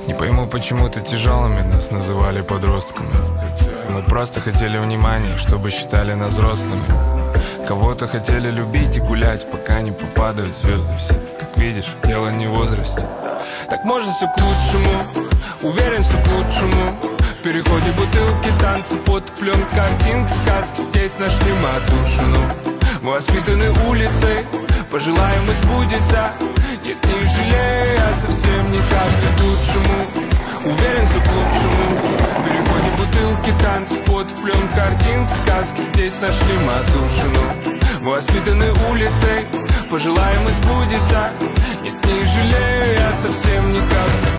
Не пойму, почему-то тяжелыми нас называли подростками. Мы просто хотели внимания, чтобы считали нас взрослыми. Кого-то хотели любить и гулять, пока не попадают звезды все. Как видишь, дело не в возрасте. Так может все к лучшему, уверен, все к лучшему. В переходе бутылки, танцы, фото, пленка, картинки, сказки. Здесь нашли мы отдушину. Мы воспитаны улицей, пожелаем и сбудется. Нет, не жалею, а совсем никак не к лучшему. Уверен, все к лучшему. В переходе бутылки, танцы, фото, пленка, картинки, сказки. Здесь нашли мы отдушину. Мы воспитаны улицей, пожелаем и сбудется. Нет, не жалею, я совсем никак.